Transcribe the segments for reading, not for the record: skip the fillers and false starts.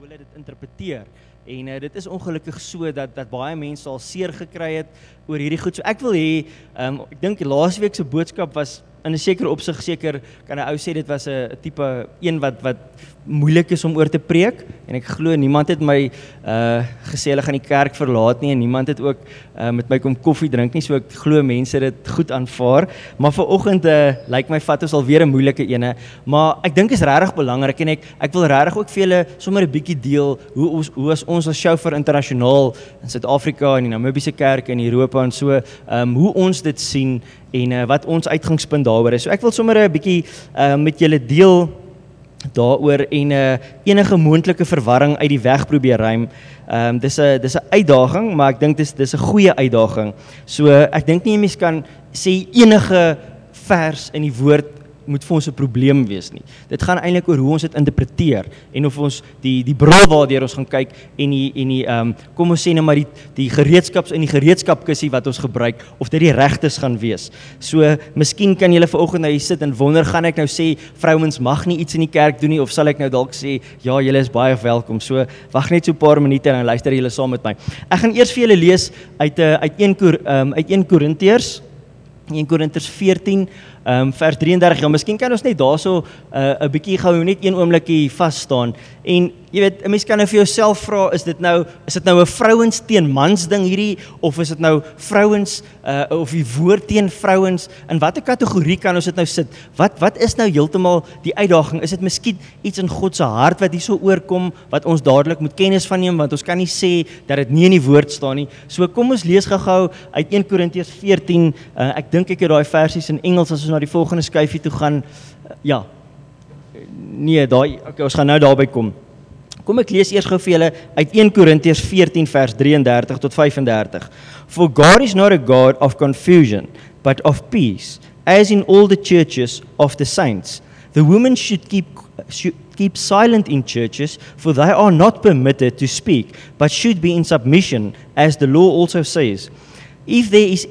hoe hulle dit interpreteer. En dit is ongelukkig so dat baie mense al seer gekry het oor hierdie goed. So ek wil hê, ek dink laasweek se boodskap was in 'n sekere opsig seker, kan 'n ou sê dit was 'n tipe een wat moeilik is om oor te preek, en ek glo niemand het my gesê hulle gaan die kerk verlaat nie, en niemand het ook met my kom koffie drink nie, so ek glo mense dit goed aanvaar, maar vanoggend lyk my vat ons alweer 'n moeilike ene, maar ek dink is regtig belangrik, en ek wil regtig ook vir julle sommer 'n bietjie deel, hoe as ons as Shofar Internasionaal in Suid-Afrika en die Namibiese kerk in Europa en so, hoe ons dit sien, en wat ons uitgangspunt daaroor is. So ek wil sommer 'n bietjie met julle deel daaroor en enige moontlike verwarring uit die weg probeer ruim. Dis 'n uitdaging, maar ek dink dis 'n goeie uitdaging. So ek dink nie 'n mens kan sê enige vers in die woord moet vir ons 'n probleem wees nie. Dit gaan eintlik oor hoe ons dit interpreteer en of ons die bril waardeur ons gaan kyk en die kom ons sê nou maar die gereedskapkissie wat ons gebruik, of dit die regtes gaan wees. So miskien kan julle vanoggend nou hier sit en wonder, gaan ek nou sê vrouens mag nie iets in die kerk doen nie, of sal ek nou dalk sê ja, julle is baie welkom. So wag net so 'n paar minute en dan luister julle saam met my. Ek gaan eers vir julle lees uit 1 Korintiërs 14 vers 33, ja, miskien kan ons net daarso 'n bietjie gou net een oombliekie vas staan. En jy weet, 'n mens kan nou vir jouself vra, is dit nou 'n vrouens teen mans ding hierdie, of is dit nou vrouens of die woord teen vrouens? In watter kategorie kan ons dit nou sit? Wat is nou heeltemal die uitdaging? Is dit miskien iets in God se hart wat hierso oorkom, wat ons dadelik moet kennis van neem, want ons kan nie sê dat dit nie in die woord staan nie. So kom ons lees gou uit 1 Korintiërs 14, ek dink ek het daai versies in Engels, as ons na die volgende skyfie toe gaan, ja, nee, okay, ons gaan nou daarby kom. Kom ek lees eers gou vir julle uit 1 Korintiërs 14 vers 33 tot 35. For God is not a God of confusion, but of peace, as in all the churches of the saints. The women should keep silent in churches, for they are not permitted to speak, but should be in submission, as the law also says. If there is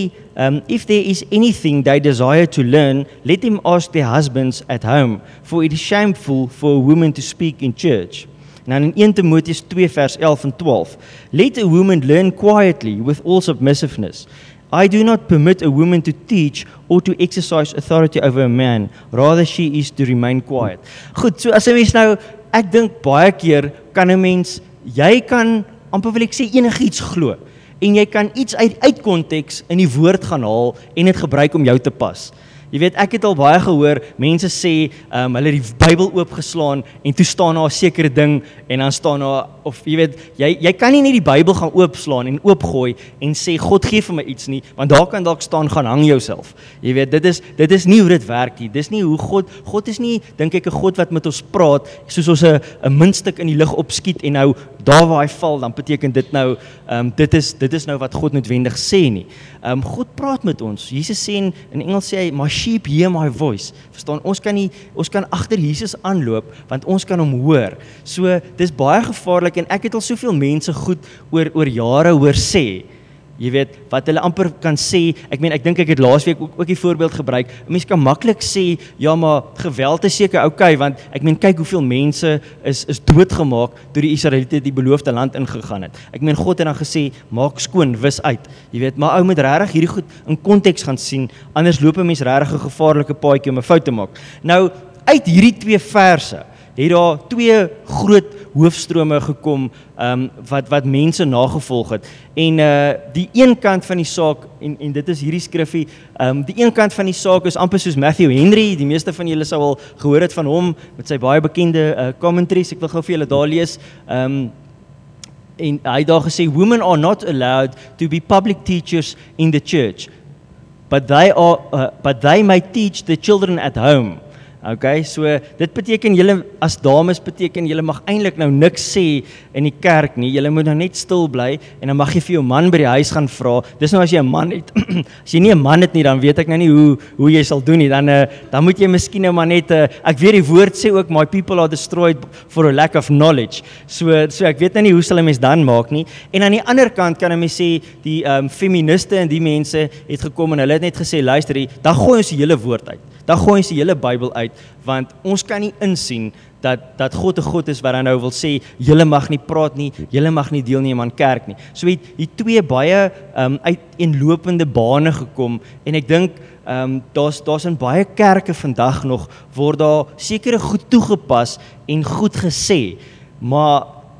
anything they desire to learn, let them ask their husbands at home, for it is shameful for a woman to speak in church. Now in 1 Timotheus 2 vers 11 and 12, let a woman learn quietly with all submissiveness. I do not permit a woman to teach or to exercise authority over a man, rather she is to remain quiet. Goed, so as 'n mens nou, ek dink baie keer kan 'n mens, jy kan amper wil ek sê enigiets glo, en jy kan iets uit konteks in die woord gaan haal en dit gebruik om jou te pas. Jy weet, ek het al baie gehoor, mense sê, hulle het die Bybel oopgeslaan en toe staan daar 'n sekere ding en dan staan daar, of jy weet, jy kan nie net die Bybel gaan oopslaan en oopgooi en sê, God gee vir my iets nie, want daar kan dalk staan, gaan hang jouself. Jy weet, dit is nie hoe dit werk nie, dis nie hoe God is nie, dink ek, 'n God wat met ons praat, soos ons 'n muntstuk in die lug opskiet en nou, daar waar hy val, dan beteken dit nou, dit is nou wat God noodwendig sê nie. God praat met ons. Jesus sê in Engels sê hy, my sheep hear my voice. Verstaan, ons kan agter Jesus aanloop, want ons kan hom hoor. So, dis baie gevaarlik, en ek het al soveel mense goed oor jare hoor sê, jy weet, wat hulle amper kan sê, ek dink ek het laasweek ook die voorbeeld gebruik, mense kan maklik sê, ja maar, geweld is seker okay, want kyk hoeveel mense is doodgemaak, toe die Israeliete die beloofde land ingegaan het. God het dan gesê, maak skoon, wis uit, jy weet, maar ou moet regtig hierdie goed in konteks gaan sien, anders loop 'n mens regtig 'n gevaarlike paadjie om 'n fout te maak. Nou, uit hierdie 2 verse, het daar 2 groot hoofstrome gekom, wat mense nagevolg het. En die een kant van die saak, en dit is hierdie skrifgie, die een kant van die saak is amper soos Matthew Henry, die meeste van julle sou al gehoor het van hom, met sy baie bekende commentaries, ek wil gou vir julle daar lees, en hy het daar gesê, women are not allowed to be public teachers in the church, but they may teach the children at home. Okay, so dit beteken julle as dames beteken julle mag eintlik nou niks sê in die kerk nie. Julle moet nou net stil bly en dan mag jy vir jou man by die huis gaan vra. Dis nou as jy 'n man het. As jy nie 'n man het nie, dan weet ek nou nie hoe jy sal doen nie. Dan moet jy miskien nou maar net ek weet die woord sê ook my people are destroyed for a lack of knowledge. So ek weet nou nie hoe sal 'n mens dan maak nie. En aan die ander kant kan 'n mens sê die feministe en die mense het gekom en hulle het net gesê luister, dan gooi ons die hele woord uit. dan gooi ons die hele Bybel uit, want ons kan nie insien dat God 'n God is wat dan nou wil sê, julle mag nie praat nie, julle mag nie deelneem aan kerk nie. So het twee baie uiteenlopende bane gekom, en ek dink daar's in baie kerke vandag nog, word daar sekere goed toegepas en goed gesê, maar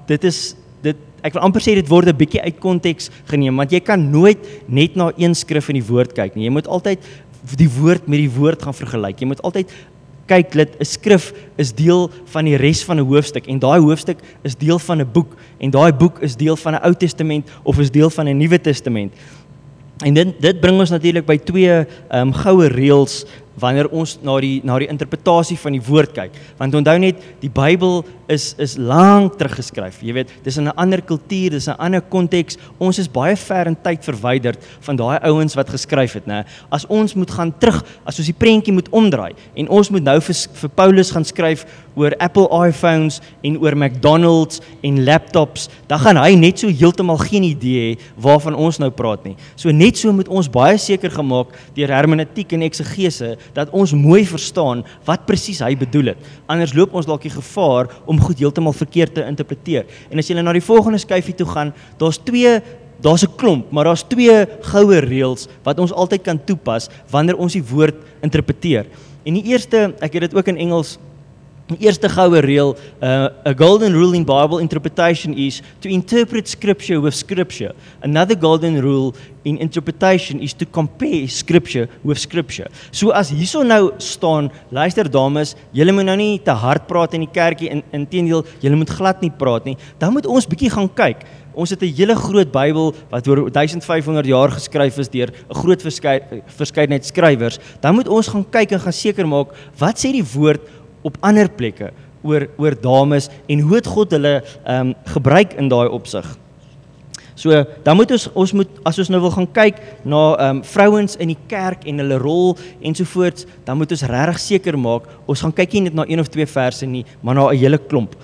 ek wil amper sê dit word 'n bietjie uit konteks geneem, want jy kan nooit net na een skrif in die woord kyk nie. Jy moet altyd die woord met die woord gaan vergelyk. Jy moet altyd kyk dat 'n skrif is deel van die res van 'n hoofstuk, en daai hoofstuk is deel van 'n boek, en daai boek is deel van 'n Ou Testament of is deel van 'n Nuwe Testament. En dit bring ons natuurlik by twee goue reëls wanneer ons na die interpretasie van die woord kyk. Want onthou net, die Bybel is lank teruggeskryf. Jy weet, dis in 'n ander kultuur, dis 'n ander konteks. Ons is baie ver in tyd verwyderd van daai ouens wat geskryf het, né? As ons moet gaan terug, as ons die prentjie moet omdraai en ons moet nou vir Paulus gaan skryf oor Apple iPhones en oor McDonald's en laptops, dan gaan hy net so heeltemal geen idee hê waarvan ons nou praat nie. So net so moet ons baie seker gemaak deur hermeneutiek en eksegese dat ons mooi verstaan wat presies hy bedoel het. Anders loop ons dalk die gevaar om goed heeltemal verkeerd te interpreteer. En as jy na die volgende skyfie toe gaan, daar's 'n klomp, maar daar's twee goue reëls wat ons altyd kan toepas wanneer ons die woord interpreteer. En die eerste, ek het dit ook in Engels, die eerste goue reël, a golden rule in Bible interpretation is to interpret scripture with scripture. Another golden rule in interpretation is to compare scripture with scripture. So as hierso nou staan, luister dames, julle moet nou nie te hard praat in die kerkie, inteendeel, julle moet glad nie praat nie, dan moet ons bietjie gaan kyk. Ons het 'n hele groot Bybel wat oor 1500 jaar geskryf is deur 'n groot verskeidenheid skrywers. Dan moet ons gaan kyk en gaan seker maak, wat sê die woord op ander plekke oor dames en hoe het God hulle gebruik in daai opsig. So, dan moet ons moet, as ons nou wil gaan kyk na vrouens in die kerk en hulle rol ensovoorts, dan moet ons regtig seker maak, ons gaan kyk nie net na 1 of 2 verse nie, maar na 'n hele klomp.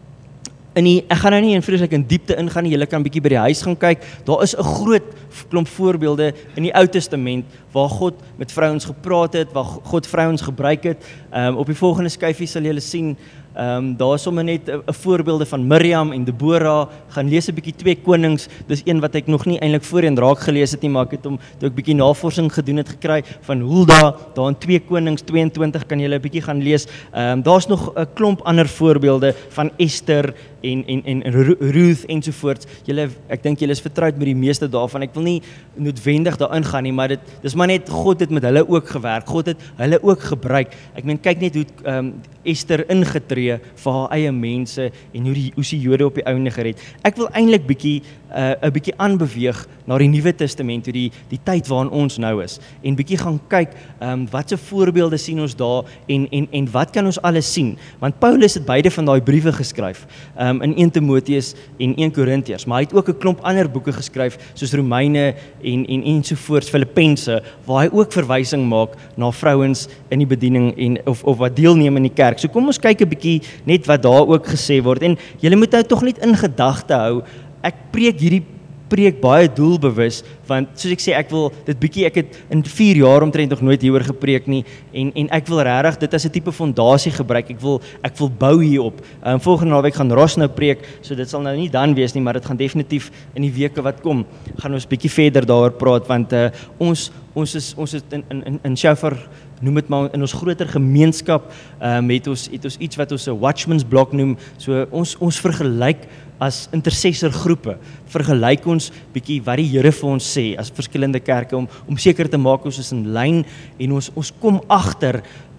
Ek gaan nou nie vreeslik in diepte ingaan nie, julle kan bietjie by die huis gaan kyk. Daar is 'n groot klomp voorbeelde in die Ou Testament waar God met vrouens gepraat het, waar God vrouens gebruik het. Op die volgende skyfie sal julle sien, daar is sommer net 'n voorbeelde van Miriam en Deborah. Gaan lees 'n bietjie 2 Konings. Dis een wat ek nog nie eintlik voorheen raak gelees het nie, maar ek het hom toe ek bietjie navorsing gedoen het gekry van Hulda, daar in 2 Konings 22 kan julle 'n bietjie gaan lees. Daar's nog 'n klomp ander voorbeelde van Esther en Ruth ensovoorts. Ek dink julle is vertroud met die meeste daarvan. Ek wil nie noodwendig daarin gaan nie, maar dis maar net God het met hulle ook gewerk. God het hulle ook gebruik. Ek meen, kyk net hoe Esther ingetree vir haar eie mense en hoe die Jode op die ouende gered. Ek wil eintlik 'n bietjie aanbeweeg na die Nuwe Testament, die tyd waarin ons nou is, en bietjie gaan kyk watse voorbeelde sien ons daar en wat kan ons alles sien, want Paulus het beide van daai briewe geskryf, in 1 Timoteus en 1 Korintiërs, maar hy het ook 'n klomp ander boeke geskryf soos Romeine ensovoorts, Filippense, waar hy ook verwysing maak na vrouens in die bediening of wat deelneem in die kerk. So kom ons kyk 'n bietjie net wat daar ook gesê word, en julle moet nou tog net in gedagte hou, ek preek hierdie preek baie doelbewus, want soos ek sê, ek het in 4 jaar omtrent nog nooit hieroor gepreek nie, en ek wil regtig dit as 'n tipe fondasie gebruik. Ek wil bou hierop. Volgende naweek gaan Ross nou preek, so dit sal nou nie dan wees nie, maar dit gaan definitief in die weke wat kom, gaan ons bietjie verder daaroor praat, want ons is in Shofar, noem dit maar, in ons groter gemeenskap, het ons iets wat ons 'n watchman's block noem. So ons vergelyk as intercessor groepe, vergelyk ons bietjie wat die Here vir ons sê as verskillende kerke, om seker te maak ons is in lyn, en ons kom agter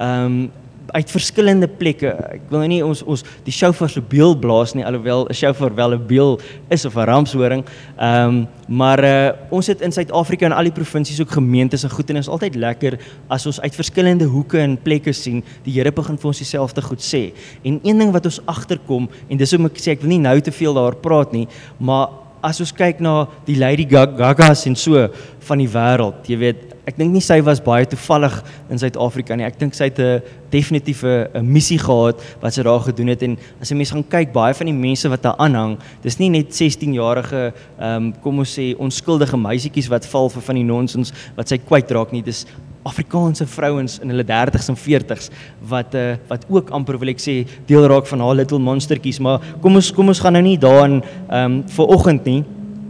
uit verskillende plekke. Ek wil nou nie ons die shofar se beeld blaas nie, alhoewel 'n shofar wel 'n beeld is of 'n ramshoring, maar ons het in Suid-Afrika en al die provinsies ook gemeentes en goed, en is altyd lekker as ons uit verskillende hoeke en plekke sien, die Here begin vir ons dieselfde goed sê. En een ding wat ons agterkom, en dis hoekom ek sê, ek wil nie nou te veel daaroor praat nie, maar as ons kyk na die Lady Gagas en so van die wêreld, jy weet, ek dink nie sy was baie toevallig in Suid-Afrika nie. Ek dink sy het 'n definitief 'n missie gehad wat sy daar gedoen het, en as jy mens gaan kyk, baie van die mense wat daar aanhang, dis nie net 16-jarige, kom ons sê, onskuldige meisietjies wat val vir van die nonsens wat sy kwytraak nie, dis Afrikaanse vrouens in hulle 30s en 40s wat ook amper, wil ek sê, deel raak van haar little monstertjies, maar kom ons gaan nou nie daarin vir oggend nie.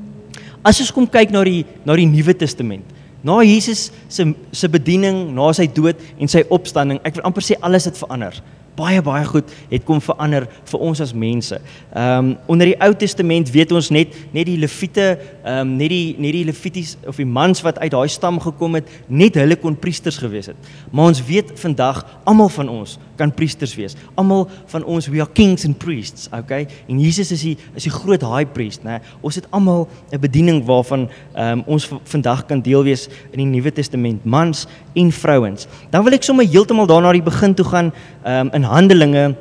As ons kom kyk na die Nuwe Testament, na Jesus se bediening, na sy dood en sy opstanding, ek wil amper sê alles het verander. Baie goed het kom verander vir ons as mense. Onder die Ou Testament weet ons net die Lewiete, net die Lewities of die mans wat uit daai stam gekom het, net hulle kon priesters gewees het. Maar ons weet vandag, almal van ons kan priesters wees. Almal van ons, we are kings and priests, okay? En Jesus is die groot high priest, né? Ons het almal 'n bediening waarvan ons vandag kan deel wees in die Nuwe Testament, mans en vrouens. Dan wil ek sommer heeltemal daar na die begin toe gaan, in Handelinge,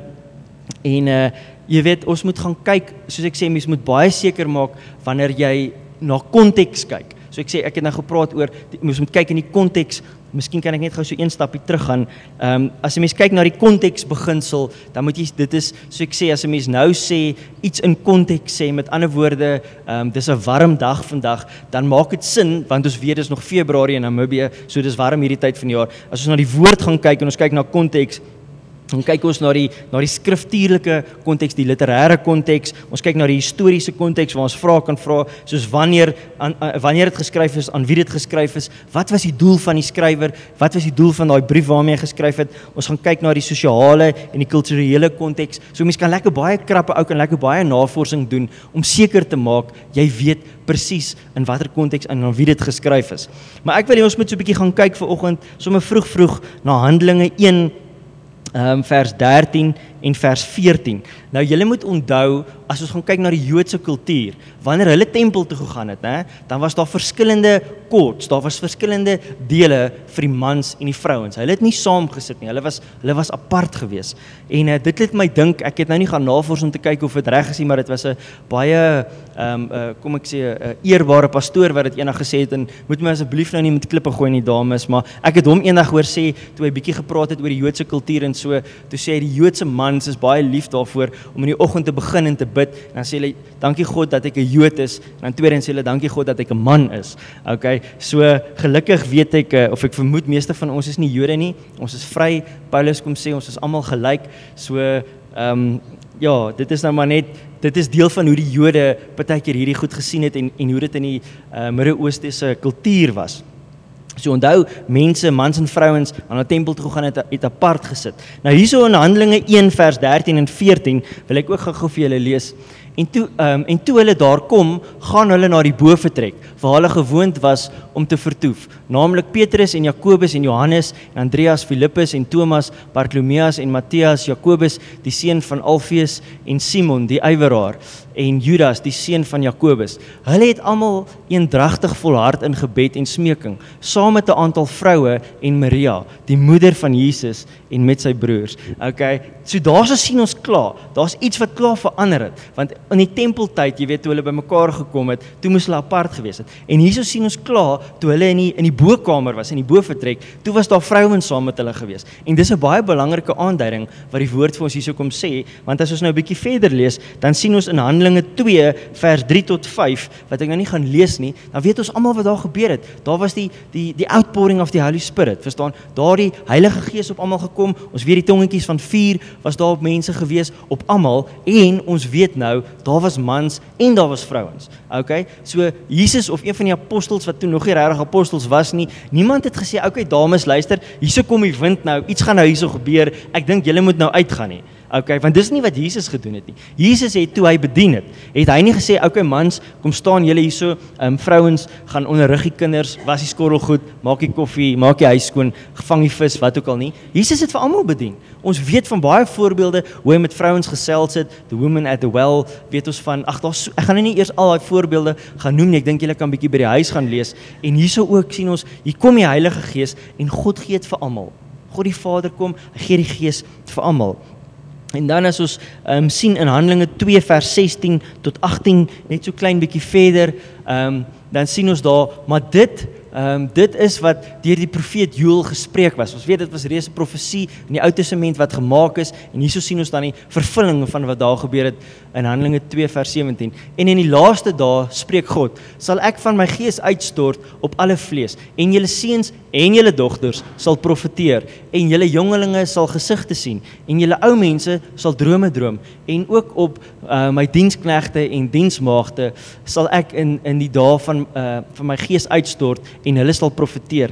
en jy weet, ons moet gaan kyk, soos ek sê, mens moet baie seker maak wanneer jy na konteks kyk. So ek sê, ek het nou gepraat oor, mens moet kyk in die konteks. Miskien kan ek net gou so een stapie teruggaan. As 'n mens kyk na die konteksbeginsel, dan moet jy, dit is, so ek sê, as 'n mens nou sê, iets in konteks sê, met ander woorde, dis 'n warm dag vandag, dan maak dit sin, want ons weet dis nog Februarie in Namibië, so dis warm hierdie tyd van die jaar. As ons na die woord gaan kyk, en ons kyk na konteks, dan kyk ons na die skriftuurlike konteks, die literêre konteks, ons kyk na die historiese konteks, waar ons kan vra, soos wanneer dit geskryf is, aan wie dit geskryf is, wat was die doel van die skrywer, wat was die doel van daai brief waarmee hy geskryf het, ons gaan kyk na die sosiale en die kulturele konteks, so mens kan lekker baie krappe ou kan lekker baie navorsing doen, om seker te maak, jy weet presies in watter konteks en aan wie dit geskryf is. Maar ek wil hê ons moet so 'n bietjie gaan kyk vanoggend, sommer vroeg na Handelinge 1, vers 13 en vers 14. Nou julle moet onthou, as ons gaan kyk na die Joodse kultuur, wanneer hulle tempel toe gegaan het, dan was daar verskillende courts, daar was verskillende dele vir die mans en die vrouens. Hulle het nie saam gesit nie, hulle was apart gewees. En dit het my dink, ek het nou nie gaan navors om te kyk of dit reg is nie, maar dit was 'n baie kom ek sê, 'n eerbare pastoor wat dit eendag gesê het, en moet my asseblief nou nie met klippe gooi nie, dames, maar ek het hom eendag hoor sê, toe hy bietjie gepraat het oor die Joodse kultuur en so, toe sê hy die Joodse mans is baie lief daarvoor om in die oggend te begin en te bid, en dan sê hulle, dankie God dat ek 'n Jood is, en dan tweedens sê hulle, dankie God dat ek 'n man is. Okay, so gelukkig weet ek, of ek vermoed, meeste van ons is nie Jode nie, ons is vry, Paulus kom sê, ons is almal gelyk, so, ja, dit is nou maar net, dit is deel van hoe die Jode partykeer hierdie goed gesien het, en hoe dit in die Midde-Ooste se kultuur was. So onthou, mense, mans en vrouens, aan 'n tempel toe gaan het apart gesit. Nou hierso in Handelinge 1 vers 13 en 14, wil ek ook gou vir julle lees. En toe hulle daar kom, gaan hulle na die bovertrek, waar hulle gewoond was om te vertoef, naamlik Petrus en Jakobus en Johannes en Andreas, Filippus en Thomas, Bartolomeus en Matthias, Jakobus die seun van Alfeus en Simon die ywerraar en Judas die seun van Jakobus. Hulle het almal eendragtig volhard in gebed en smeking, saam met 'n aantal vroue en Maria, die moeder van Jesus en met sy broers. Okay, so daarso sien ons klaar, daar's iets wat klaar verander het, want in die tempeltyd, jy weet, toe hulle bymekaar gekom het, toe moes hulle apart gewees het. En hierso sien ons klaar, toe hulle in die bokkamer was, in die bovertrek, toe was daar vrouens saam met hulle gewees. En dis 'n baie belangrike aanduiding wat die woord vir ons hierso kom sê, want as ons nou 'n bietjie verder lees, dan sien ons in Handelinge 2 vers 3 tot 5, wat ek nou nie gaan lees nie, dan weet ons almal wat daar gebeur het. Daar was die outpouring of the Holy Spirit, verstaan? Daar die Heilige Gees op almal gekom. Ons weet die tongetjies van vuur was daar op mense gewees, op almal, en ons weet nou, daar was mans en daar was vrouens. Okay? So Jesus of een van die apostels wat toe nog nie regtig apostels was nie, niemand het gesê, okay dames, luister, hierso kom die wind nou, iets gaan nou hierso gebeur, ek dink julle moet nou uitgaan nie. Okay, want dis nie wat Jesus gedoen het nie. Jesus het toe hy bedien het hy nie gesê, okay mans, kom staan julle hierso, vrouens gaan onderrig die kinders, was die skorrel goed, maak die koffie, maak die huis skoon, vang die vis, wat ook al nie. Jesus het vir almal bedien. Ons weet van baie voorbeelde hoe hy met vrouens gesels het, the woman at the well, weet ons van, ek gaan nie eers al die voorbeelde gaan noem nie, ek dink julle kan bietjie by die huis gaan lees, en hierso ook sien ons, hier kom die Heilige Gees, en God gee dit vir almal. God die Vader kom, hy gee die Gees vir almal. En dan as ons sien in Handelinge 2 vers 16 tot 18, net so klein bietjie verder, dan sien ons daar, maar dit dit is wat deur die profeet Joël gespreek was. Ons weet dit was reeds 'n profesie in die Ou Testament wat gemaak is, en hierso sien ons dan die vervulling van wat daar gebeur het in Handelinge 2 vers 17. En in die laaste dae, spreek God, sal ek van my gees uitstort op alle vlees, en julle seuns en julle dogters sal profeteer, en julle jongelinge sal gesigte sien, en julle ou mense sal drome droom, en ook op my diensknegte en diensmaagde sal ek in die dae van my gees uitstort, en hulle sal profeteer.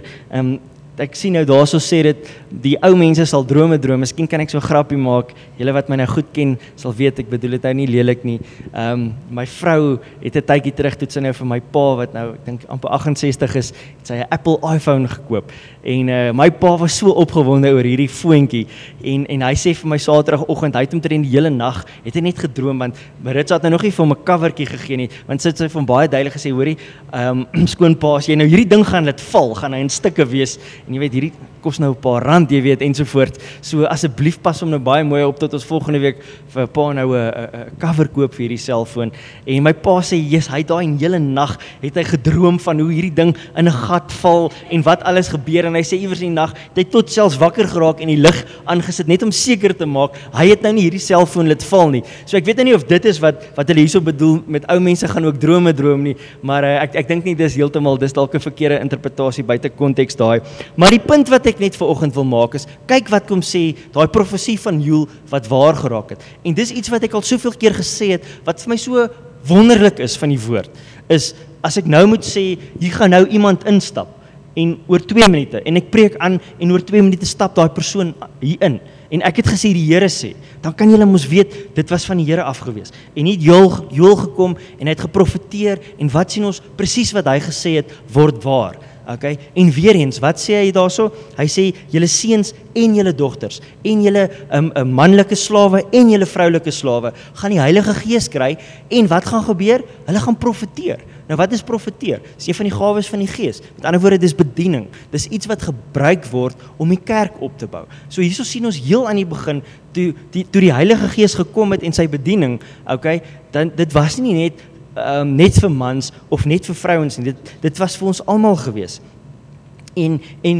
Ek sien nou daarso sê dit, die ou mense sal drome droom. Miskien kan ek so 'n grappie maak. Julle wat my nou goed ken, sal weet ek bedoel dit nou nie lelik nie. My vrou het 'n tydjie terug toe sy nou vir my pa wat nou ek dink amper 68 is, het sy 'n Apple iPhone gekoop. En my pa was so opgewonde oor hierdie foontjie, en hy sê vir my Saterdagoggend, hy het omtrent die hele nag het hy net gedroom, want Maritza het nou nog nie vir hom 'n covertjie gegee nie, want sy het vir hom baie duidelik gesê, hoorie, skoonpa, as jy nou hierdie ding gaan laat val, gaan hy in stukke wees, en jy weet hierdie kos nou 'n paar rand, jy weet, ensovoort. So asseblief pas hom nou baie mooi op tot ons volgende week vir pa nou 'n cover koop vir hierdie selfoon. En my pa sê, "Jesus, hy daai hele nag het hy gedroom van hoe hierdie ding in 'n gat val en wat alles gebeur." En hy sê iewers in die nag het hy tot selfs wakker geraak en die lig aangesit net om seker te maak hy het nou nie hierdie selfoon laat val nie. So ek weet nou nie of dit is wat hulle hierso bedoel met ou mense gaan ook drome droom nie, maar ek dink nie dis heeltemal, dis dalk 'n verkeerde interpretasie buite konteks daai. Maar die punt wat ek net vanoggend wil maak is, kyk wat kom sê, daai profesie van Joël wat waar geraak het. En dis iets wat ek al soveel keer gesê het, wat vir my so wonderlik is van die woord, is as ek nou moet sê, hier gaan nou iemand instap, en oor 2 minute, en ek preek aan, en oor 2 minute stap daai persoon hier in, en ek het gesê die Here sê, dan kan julle mos weet, dit was van die Here afgewees. En nie Joël gekom, en hy het geprofeteer, en wat sien ons, presies wat hy gesê het, word waar. Okay? En weer eens, wat sê hy daarso? Hy sê, julle seuns en julle dogters, en julle manlike slawe, en julle vroulike slawe, gaan die Heilige Gees kry, en wat gaan gebeur? Hulle gaan profeteer. Nou wat is profeteer? Dis een van die gawes van die Gees. Met ander woorde, dis bediening. Dis iets wat gebruik word om die kerk op te bou. So hierso sien ons heel aan die begin, toe die Heilige Gees gekom het en sy bediening, okay, dan dit was nie net vir mans of net vir vrouens nie, dit was vir ons almal gewees. En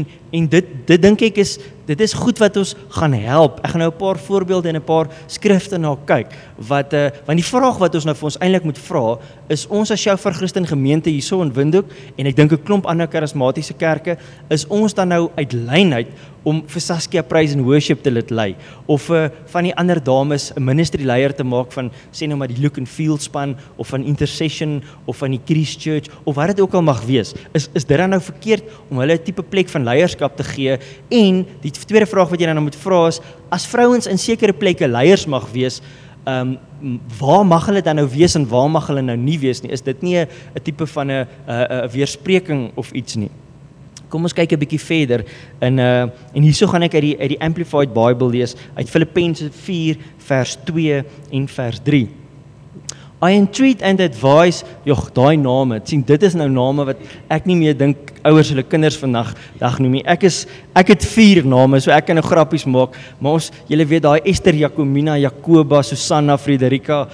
dit dink ek dit is goed wat ons gaan help. Ek gaan nou 'n paar voorbeelde en 'n paar skrifte na kyk, want die vraag wat ons nou vir ons eintlik moet vra, is ons as Shofar Christen gemeente hierso in Windhoek, en ek dink 'n klomp ander karismatiese kerke, is ons dan nou uit lynheid om vir Saskia Praise and Worship te laat lei, of van die ander dames 'n ministry leier te maak van, sê nou maar die Look and Feel span, of van Intercession, of van die Christchurch, of wat dit ook al mag wees, is dit dan nou verkeerd om hulle 'n tipe plek van leierskap te gee? En die tweede vraag wat jy dan moet vra is, as vrouens in sekere plekke leiers mag wees, waar mag hulle dan nou wees en waar mag hulle nou nie wees nie? Is dit nie 'n tipe van 'n weerspreking of iets nie? Kom ons kyk 'n bietjie verder, en hierso gaan ek uit die Amplified Bible lees, uit Filippense 4 vers 2 en vers 3. I entreat and advise, daai name, sien, dit is nou name wat ek nie meer dink ouers hulle kinders vandag noem nie. Ek het 4 name, so ek kan nou grappies maak, maar julle weet daai Esther, Jacomina, Jacoba, Susanna, Frederika,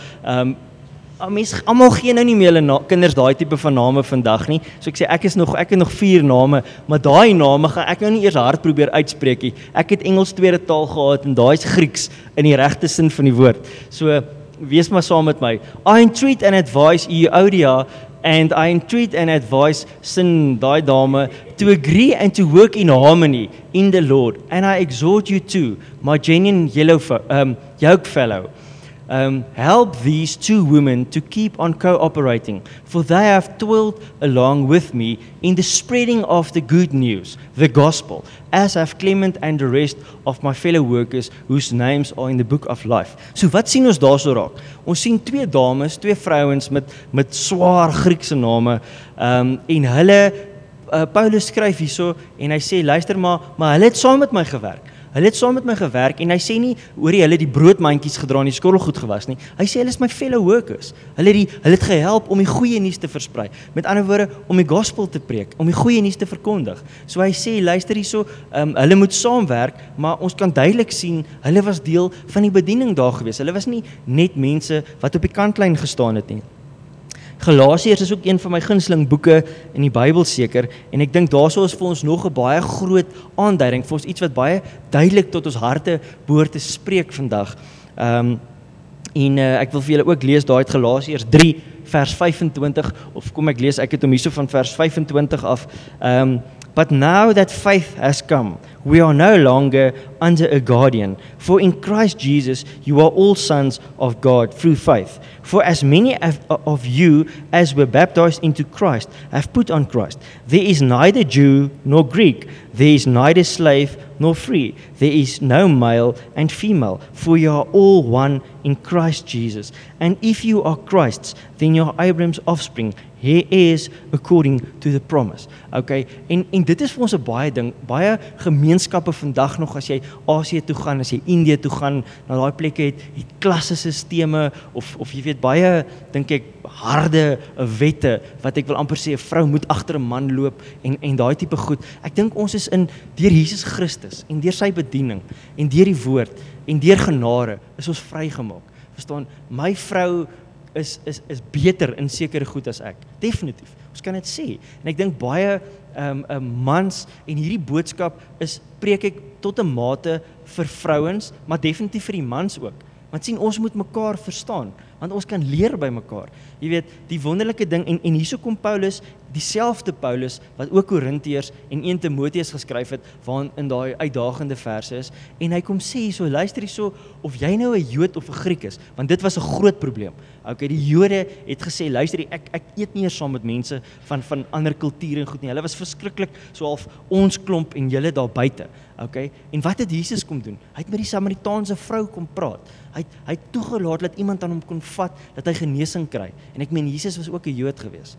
mense almal gee nou nie meer hulle kinders daai tipe van name vandag nie. So ek sê ek het nog 4 name, maar daai name gaan ek nou nie eers hard probeer uitspreek nie. Ek het Engels tweede taal gehad en daai is Grieks in die regte sin van die woord. So wees maar saam met my. I entreat and advise Euodia, and I entreat and advise daai dame, to agree and to work in harmony in the Lord, and I exhort you to, my genuine yoke fellow, help these 2 women to keep on cooperating, for they have toiled along with me in the spreading of the good news, the gospel, as have Clement and the rest of my fellow workers whose names are in the book of life. So wat sien ons daarso raak? Ons sien 2 dames, 2 vrouens met swaar Griekse name, en hulle, Paulus skryf hierso, en hy sê, luister maar hulle het saam met my gewerk. Hulle het saam met my gewerk, en hy sê nie, hoorie, hulle die broodmandjies gedra en die skottelgoed gewas nie. Hy sê, hulle is my fellow workers. Hulle het gehelp om die goeie nuus te versprei. Met ander woorde, om die gospel te preek, om die goeie nuus te verkondig. So hy sê, luister hierso, hulle moet saamwerk, maar ons kan duidelik sien, hulle was deel van die bediening daar gewees. Hulle was nie net mense wat op die kantlyn gestaan het nie. Galasiërs is ook een van my gunsteling boeke in die Bybel seker, en ek dink daarso is vir ons nog 'n baie groot aanduiding, vir ons iets wat baie duidelik tot ons harte behoort te spreek vandag. Ek wil vir julle ook lees daai uit Galasiërs 3 vers 25, of kom ek lees, ek het hom hierso van vers 25 af. But now that faith has come, we are no longer under a guardian. For in Christ Jesus, you are all sons of God through faith. For as many of you as were baptized into Christ have put on Christ. There is neither Jew nor Greek. There is neither slave nor free. There is no male and female. For you are all one in Christ Jesus. And if you are Christ's, then you are Abraham's offspring. He is according to the promise. Okay, en dit is vir ons 'n baie ding, baie gemeenskappe vandag nog, as jy Asië toe gaan, as jy Indië toe gaan, na daai plekke het klassesisteme, of jy weet, baie, dink ek, harde wette, wat ek wil amper sê, 'n vrou moet agter 'n man loop, en daai tipe goed. Ek dink ons is deur Jesus Christus, en deur sy bediening, en deur die woord, en deur genade, is ons vrygemaak. Verstaan, my vrou is beter in sekere goed as ek. Definitief. Ons kan dit sê. En ek dink baie mans, en hierdie boodskap preek ek tot 'n mate vir vrouens, maar definitief vir die mans ook. Want sien, ons moet mekaar verstaan, want ons kan leer by mekaar. Jy weet, die wonderlike ding, en hierso kom Paulus, dieselfde Paulus, wat ook Korintiërs en 1 Timoteus geskryf het, waarin in daai uitdagende verse is, en hy kom sê hierso, luister hierso, of jy nou 'n Jood of 'n Griek is, want dit was 'n groot probleem. Okay, die Jode het gesê, luister, ek eet nie eers saam met mense van ander kulture en goed nie. Hulle was verskriklik, so half ons klomp en julle daar buite. Okay, en wat het Jesus kom doen? Hy het met die Samaritaanse vrou kom praat. Hy het toegelaat dat iemand aan hom kon vat, dat hy genesing kry. En ek meen, Jesus was ook 'n Jood gewees.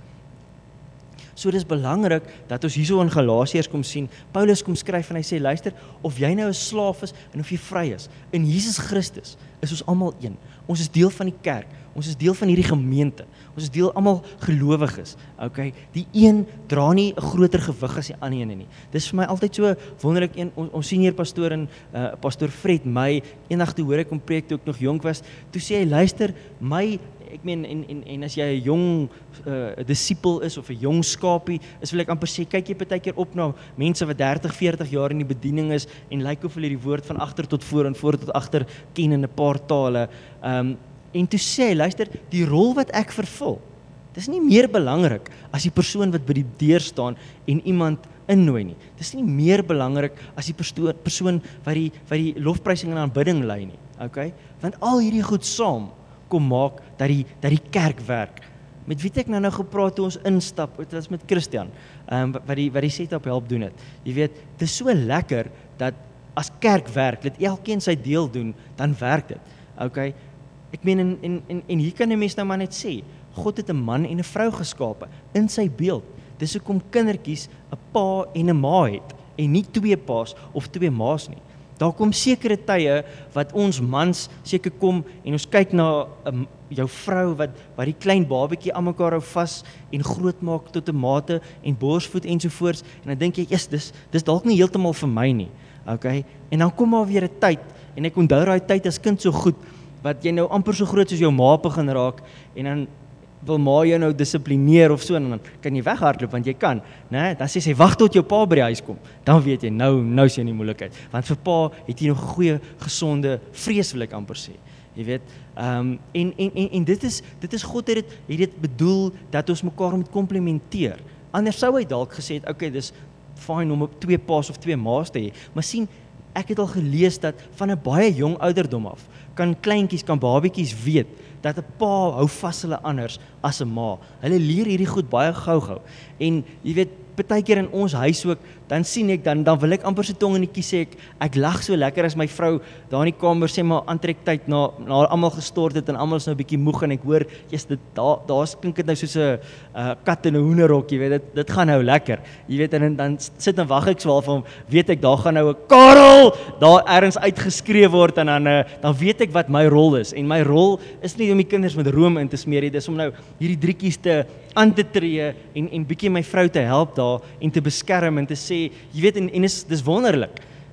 So dis belangrik dat ons hierso in Galasiërs kom sien, Paulus kom skryf en hy sê, luister, of jy nou 'n slaaf is en of jy vry is, in Jesus Christus is ons almal een. Ons is deel van die kerk, ons is deel van hierdie gemeente, ons is deel almal gelowiges. Okay, die een dra nie 'n groter gewig as die ander een nie. Dis vir my altyd so wonderlik. Ons senior pastoor en pastoor Fred my eendag toe hoor ek hom preek toe ek nog jonk was, toe sê hy, luister, ek meen, en as jy 'n jong disipel is, of 'n jong skapie, wil ek amper sê, kyk jy partykeer op na mense wat 30, 40 jaar in die bediening is, en lyk of hulle die woord van agter tot voor en voor tot agter ken in 'n paar tale, en toe sê hy, luister, die rol wat ek vervul, dis nie meer belangrik as die persoon wat by die deur staan en iemand innooi nie. Dis nie meer belangrik as die persoon wat die lofprysing en aanbidding lei nie. Okay? Want al hierdie goed saam kom maak dat die kerk werk. Met wie het ek nou gepraat toe ons instap? Dit was met Christian, wat die setup help doen het. Jy weet, dit is so lekker dat as kerk werk, dat elkeen sy deel doen, dan werk dit. Okay? Ek meen, en hier kan 'n mens nou maar net sê, God het 'n man en 'n vrou geskape in sy beeld. Dis hoekom kindertjies 'n pa en 'n ma het, en nie 2 pa's of 2 ma's nie. Daar kom sekere tye wat ons mans seker kom en ons kyk na jou vrou wat die klein babatjie aan mekaar hou vas en groot maak tot 'n mate en borsvoed ensovoorts, en dan dink jy, dis dalk nie heeltemal vir my nie. Okay? En dan kom maar weer 'n tyd, en ek onthou daai tyd as kind so goed, wat jy nou amper so groot soos jou ma begin raak, en dan wil ma jou nou dissiplineer of so, en dan kan jy weghardloop, want jy kan, né? Dan sê sy, wag tot jou pa by die huis kom, dan weet jy, nou is jy in die moeilikheid, want vir pa het jy nog 'n goeie, gesonde vrees, wil ek amper sê, jy weet, en dit is God het dit bedoel, dat ons mekaar moet komplementeer, anders sou hy dalk gesê het, okay, dis fine om 2 pa's of 2 ma's te hê, maar sien, ek het al gelees dat van 'n baie jong ouderdom af, kan babietjies weet, dat 'n pa hou vas hulle anders as 'n ma. Hulle leer hierdie goed baie gou. En jy weet, partykeer in ons huis ook, dan sien ek, dan wil ek amper so tong in die kies sê, ek lag so lekker as my vrou daar in die kamer sê maar aantrektyd na almal gestort het en almal is nou 'n bietjie moeg en ek hoor, daar's klink dit nou soos 'n kat in 'n hoenderhok, jy weet, dit gaan nou lekker. Jy weet, en dan sit en wag ek swaar van, weet ek, daar gaan nou 'n Karel daar ergens uitgeskree word en dan weet ek wat my rol is. En my rol is nie om die kinders met room in te smeer nie, dis om nou hierdie drietjies aan te tree en bietjie my vrou te help daar en te beskerm en te sê, jy weet, en dis wonderlik.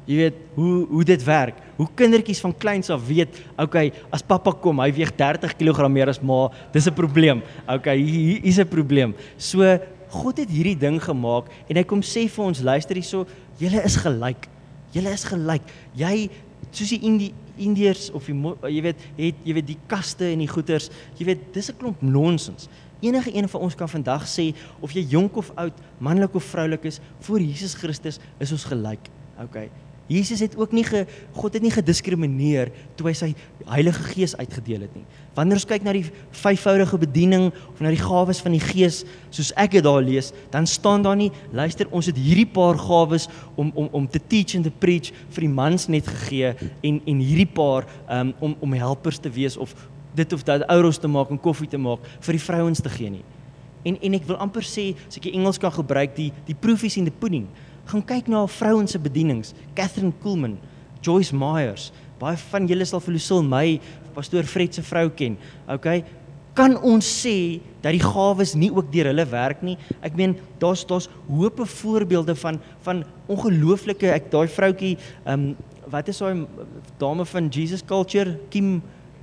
Jy weet, hoe dit werk. Hoe kindertjies van kleins af weet, okay, as pappa kom, hy weeg 30 kg meer as ma, dis 'n probleem. Okay, hier is 'n probleem. So, God het hierdie ding gemaak, en hy kom sê vir ons, luister hierso, julle is gelyk. Julle is gelyk. Jy, soos die Indiërs, of jy weet, die kaste en die goeters, jy weet, dis 'n klomp nonsens. Enige een van ons kan vandag sê, of jy jonk of oud, manlik of vroulik is, voor Jesus Christus is ons gelyk. Okay. Jesus het ook God het nie gediskrimineer toe hy sy Heilige Gees uitgedeel het nie. Wanneer ons kyk na die 5voudige bediening of na die gawes van die Gees, soos ek dit daar lees, dan staan daar nie, luister, ons het hierdie paar gawes om te teach en te preach vir die mans net gegee en hierdie paar om helpers te wees of dit of dat ouros te maak en koffie te maak vir die vrouens te gee nie. En ek wil amper sê, as ek die Engels kan gebruik, die proofies in the pudding. Gaan kyk na vrouens se bedienings, Catherine Kuhlman, Joyce Myers, baie van julle sal vir Lucille May, pastoor Fred se vrou ken, okay? Kan ons sê, dat die gawes nie ook deur hulle werk nie? Ek meen, daar's hope voorbeelde van ongelooflike, daai vroutjie, wat is daai dame van Jesus Culture, Kim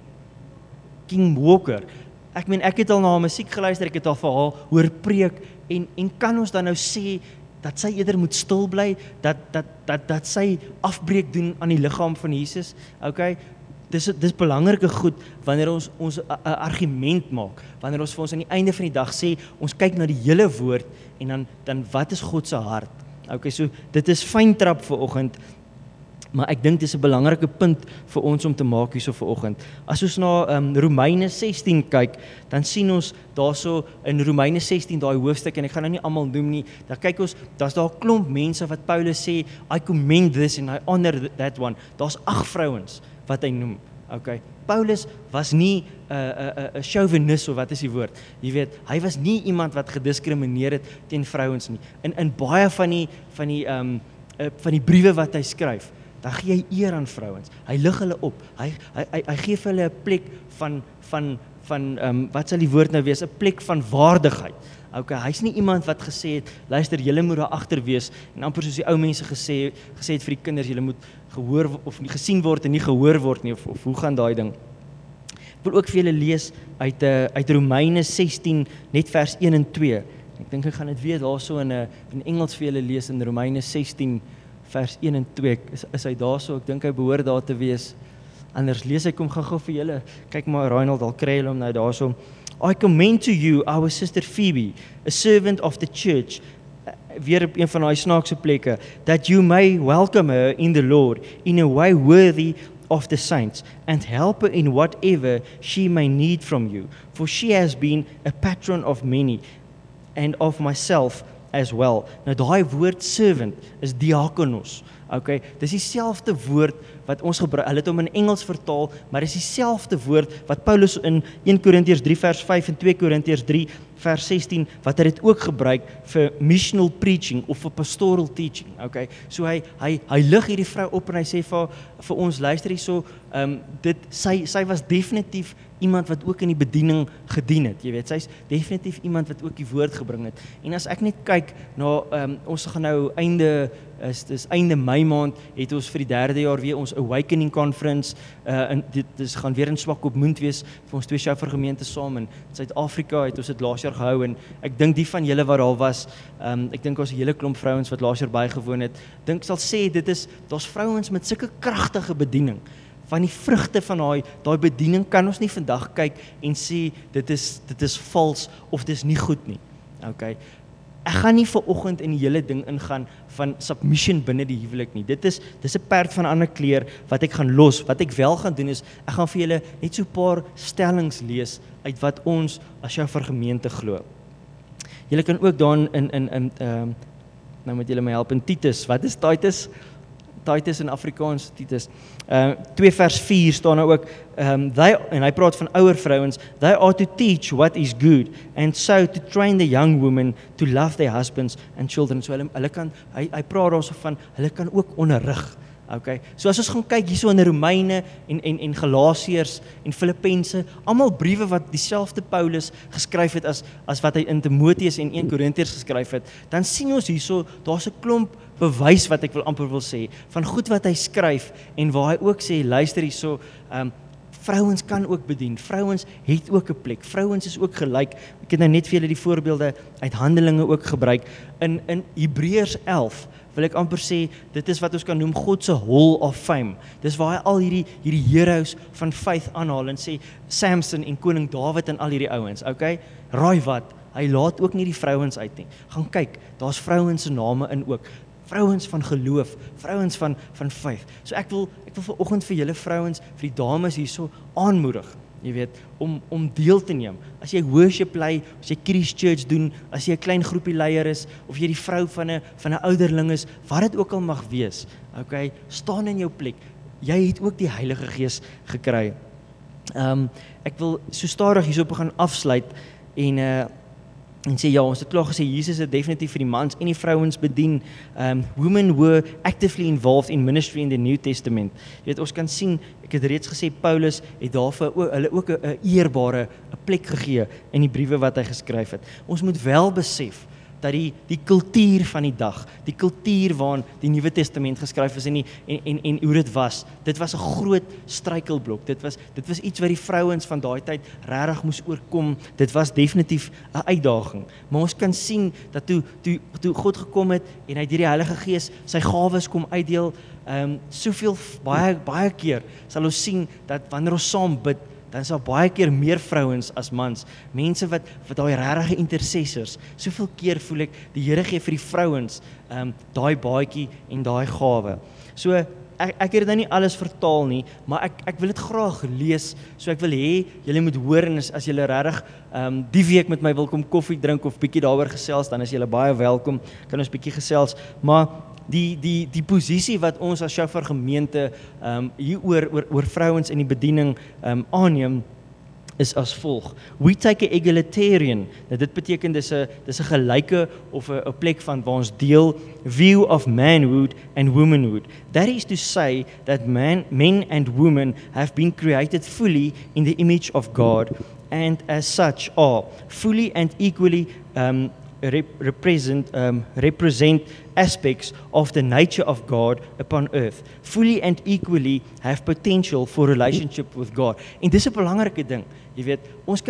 Walker, ek meen, ek het al na haar musiek geluister, ek het al vir haar hoor preek, en kan ons dan nou sê, dat sy eerder moet stil bly, dat sy afbreek doen aan die liggaam van Jesus, okay? Dis belangrike goed, wanneer ons 'n argument maak, wanneer ons vir ons aan die einde van die dag sê, ons kyk na die hele woord, en dan wat is God se hart? Okay, so dit is fyn trap vir oggend, maar ek dink dis 'n belangrike punt vir ons om te maak hierso vanoggend. As ons na Romeine 16 kyk, dan sien ons daarso in Romeine 16 daai hoofstuk, en ek gaan nou nie almal noem nie, dan kyk ons, daar's daar 'n klomp mense wat Paulus sê, I commend this and I honor that one. Daar's 8 vrouens wat hy noem. Okay. Paulus was nie 'n chauvinist, of wat is die woord? Jy weet, hy was nie iemand wat gediskrimineer het teen vrouens nie. In baie van die briewe wat hy skryf, dan gee hy eer aan vrouens. Hy lig hulle op. Hy gee vir hulle 'n plek van wat sal die woord nou wees? 'n plek van waardigheid. Okay, hy's nie iemand wat gesê het, luister, julle moet daar agter wees, en amper soos die ou mense gesê het vir die kinders, julle moet gehoor of nie gesien word en nie gehoor word nie, of hoe gaan daai ding? Ek wil ook vir julle lees uit Romeine 16, net vers 1 en 2. Ek dink ek gaan dit weer daarso in Engels vir julle lees, in Romeine 16, vers 1 en 2, is hy daarso, ek dink hy behoort daar te wees, anders lees ek hom gou vir julle, kyk maar Reinhold, al kry hulle hom nou daarso. I commend to you our sister Phoebe, a servant of the church, weer op een van daai snaakse plekke, that you may welcome her in the Lord in a way worthy of the saints, and help her in whatever she may need from you, for she has been a patron of many, and of myself as well. Nou daai woord servant is diakonos. Okay, dis dieselfde woord wat ons gebruik, hulle het hom in Engels vertaal, maar dis dieselfde woord wat Paulus in 1 Korintiërs 3 vers 5 en 2 Korintiërs 3 vers 16, wat hy dit ook gebruik vir missional preaching of vir pastoral teaching. Okay, so hy lig hierdie vrou op en hy sê vir ons, luister hierso, sy was definitief iemand wat ook in die bediening gedien het, jy weet, sy's definitief iemand wat ook die woord gebring het. En as ek net kyk na, ons gaan nou einde Mei maand, het ons vir die 3de jaar weer ons Awakening Conference, en dit gaan weer in Swakopmund wees, vir ons 2 Shofar gemeente saam, in Suid-Afrika het ons dit laas jaar gehou, en ek dink die van julle wat daar was, ek dink ons 'n hele klomp vrouens wat laas jaar bygewoon het, dink sal sê, daar's vrouens met sulke kragtige bediening, van die vrugte van daai bediening kan ons nie vandag kyk en sê, dit is vals, of dit is nie goed nie. Okay. Ek gaan nie vanoggend in die hele ding ingaan van submission binne die huwelik nie. Dis 'n perd van 'n ander kleur wat ek gaan los. Wat ek wel gaan doen is, ek gaan vir julle net so 'n paar stellings lees uit wat ons as Shofar gemeente glo. Julle kan ook daar nou moet julle my help in Titus. Wat is Titus? Titus in Afrikaans, Titus. 2 vers 4 staan nou ook, en hy praat van ouer vrouens, they are to teach what is good, and so to train the young women to love their husbands and children. So hy praat daarso van, hulle kan ook onderrig. Okay. So as ons gaan kyk hierso in Romeine en Galasiërs en Filippense, almal briewe wat dieselfde Paulus geskryf het as wat hy in Timoteus en 1 Korintiërs geskryf het, dan sien ons hierso, daar's 'n klomp bewys wat ek amper wil sê, van goed wat hy skryf, en waar hy ook sê, luister hierso, vrouens kan ook bedien, vrouens het ook 'n plek, vrouens is ook gelyk. Ek het nou net vir julle die voorbeelde uit Handelinge ook gebruik. In Hebreërs 11 wil ek amper sê, dit is wat ons kan noem God se Hall of Fame. Dis waar hy al hierdie heroes van faith aanhaal en sê, Samson en koning Dawid en al hierdie ouens, okay? Raai wat, hy laat ook nie die vrouens uit nie. Gaan kyk, daar's vrouens se name in ook. Vrouens van geloof, vrouens van faith. So ek wil vanoggend vir julle vrouens, vir die dames hierso aanmoedig, jy weet, om deel te neem. As jy worship lei, as jy Kids Church doen, as jy 'n klein groepie leier is, of jy die vrou van 'n ouderling is, wat dit ook al mag wees, okay, staan in jou plek. Jy het ook die Heilige Gees gekry. Ek wil so stadig hierso begin afsluit en sê ja, ons het klaar gesê, Jesus het definitief vir die mans en die vrouens bedien. Women were actively involved in ministry in the New Testament. Jy weet, ons kan sien, ek het reeds gesê, Paulus het daarvoor hulle ook 'n eerbare 'n plek gegee in die briewe wat hy geskryf het. Ons moet wel besef dat die kultuur van die dag, die kultuur waarin die Nuwe Testament geskryf is en hoe dit was 'n groot struikelblok. Dit was iets wat die vrouens van daai tyd regtig moes oorkom. Dit was definitief 'n uitdaging. Maar ons kan sien dat toe God gekom het en hy deur die Heilige Gees sy gawes kom uitdeel, soveel baie keer sal ons sien dat wanneer ons saam bid, dan is daar baie keer meer vrouens as mans, mense wat daai regte intercessors, soveel keer voel ek, die Here gee vir die vrouens daai baadjie en daai gawe. So, ek het dit nou nie alles vertaal nie, maar ek wil dit graag lees, so ek wil hê, julle moet hoor, en as julle regtig die week met my wil kom koffie drink, of bietjie daaroor gesels, dan is julle baie welkom, kan ons bietjie gesels, maar die posisie wat ons as Shofar gemeente hier oor vrouens in die bediening aanneem, is as volg. We take a egalitarian, dit beteken dis 'n gelyke of 'n plek van waar ons deel view of manhood and womanhood. That is to say that men and women have been created fully in the image of God, and as such are fully and equally represent aspects of the nature of God upon earth, fully and equally have potential for relationship with God. En dis 'n belangrike ding, jy weet,